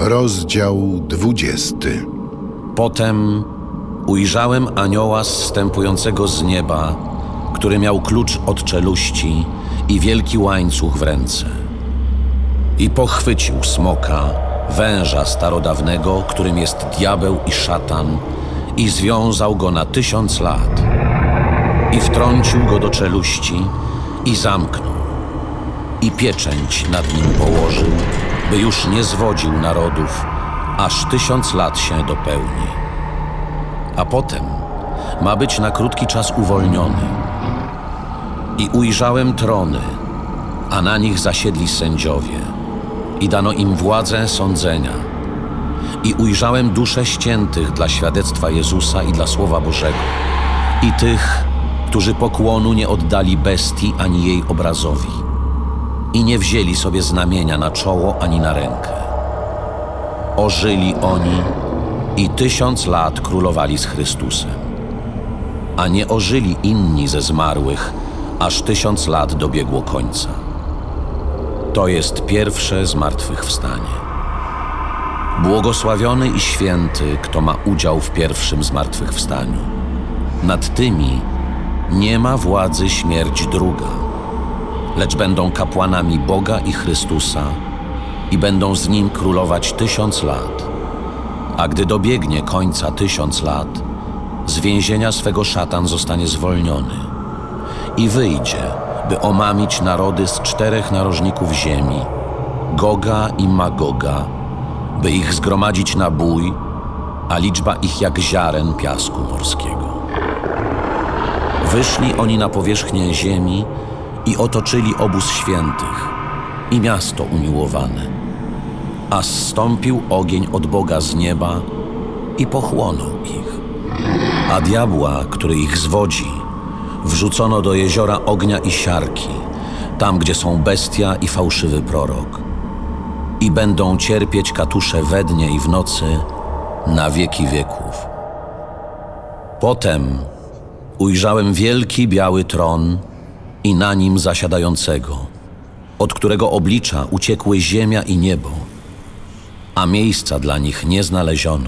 Rozdział 20. Potem ujrzałem anioła zstępującego z nieba, który miał klucz od czeluści i wielki łańcuch w ręce. I pochwycił smoka, węża starodawnego, którym jest diabeł i szatan, i związał go na 1000 lat. I wtrącił go do czeluści i zamknął. I pieczęć nad nim położył, by już nie zwodził narodów, aż 1000 lat się dopełni. A potem ma być na krótki czas uwolniony. I ujrzałem trony, a na nich zasiedli sędziowie. I dano im władzę sądzenia. I ujrzałem dusze ściętych dla świadectwa Jezusa i dla Słowa Bożego. I tych, którzy pokłonu nie oddali bestii ani jej obrazowi. I nie wzięli sobie znamienia na czoło ani na rękę. Ożyli oni i 1000 lat królowali z Chrystusem. A nie ożyli inni ze zmarłych, aż 1000 lat dobiegło końca. To jest pierwsze zmartwychwstanie. Błogosławiony i święty, kto ma udział w pierwszym zmartwychwstaniu. Nad tymi nie ma władzy śmierć druga, lecz będą kapłanami Boga i Chrystusa i będą z Nim królować 1000 lat. A gdy dobiegnie końca 1000 lat, z więzienia swego szatan zostanie zwolniony i wyjdzie, by omamić narody z 4 narożników ziemi, Goga i Magoga, by ich zgromadzić na bój, a liczba ich jak ziaren piasku morskiego. Wyszli oni na powierzchnię ziemi i otoczyli obóz świętych i miasto umiłowane, a zstąpił ogień od Boga z nieba i pochłonął ich. A diabła, który ich zwodzi, wrzucono do jeziora ognia i siarki, tam gdzie są bestia i fałszywy prorok. I będą cierpieć katusze we dnie i w nocy na wieki wieków. Potem ujrzałem wielki biały tron i na nim zasiadającego, od którego oblicza uciekły ziemia i niebo, a miejsca dla nich nie znaleziono.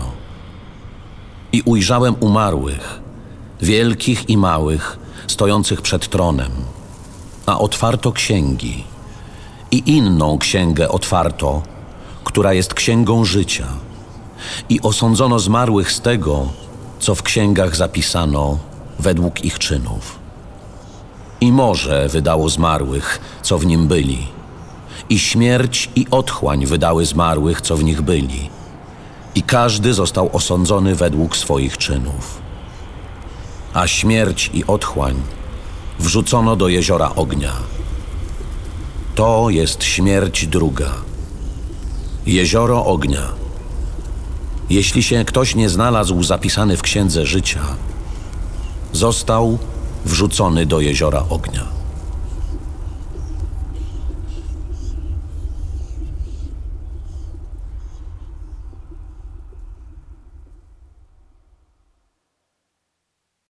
I ujrzałem umarłych, wielkich i małych, stojących przed tronem, a otwarto księgi. I inną księgę otwarto, która jest księgą życia. I osądzono zmarłych z tego, co w księgach zapisano według ich czynów. I morze wydało zmarłych, co w nim byli. I śmierć i otchłań wydały zmarłych, co w nich byli. I każdy został osądzony według swoich czynów. A śmierć i otchłań wrzucono do jeziora ognia. To jest śmierć druga. Jezioro ognia. Jeśli się ktoś nie znalazł zapisany w księdze życia, został wrzucony do jeziora ognia.